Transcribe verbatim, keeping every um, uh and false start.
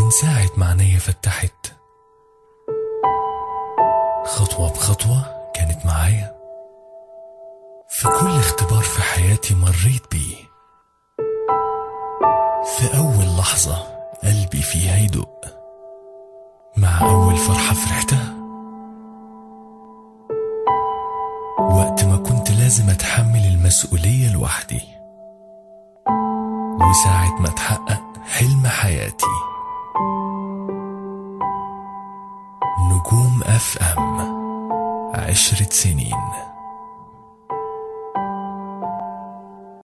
من ساعة ما عينيا فتحت، خطوة بخطوة كانت معايا في كل اختبار في حياتي مريت بيه. في أول لحظة قلبي فيها يدق، مع أول فرحة فرحتها، وقت ما كنت لازم أتحمل المسؤولية لوحدي، وساعة ما اتحقق حلم حياتي. نجوم اف ام، عشرة سنين.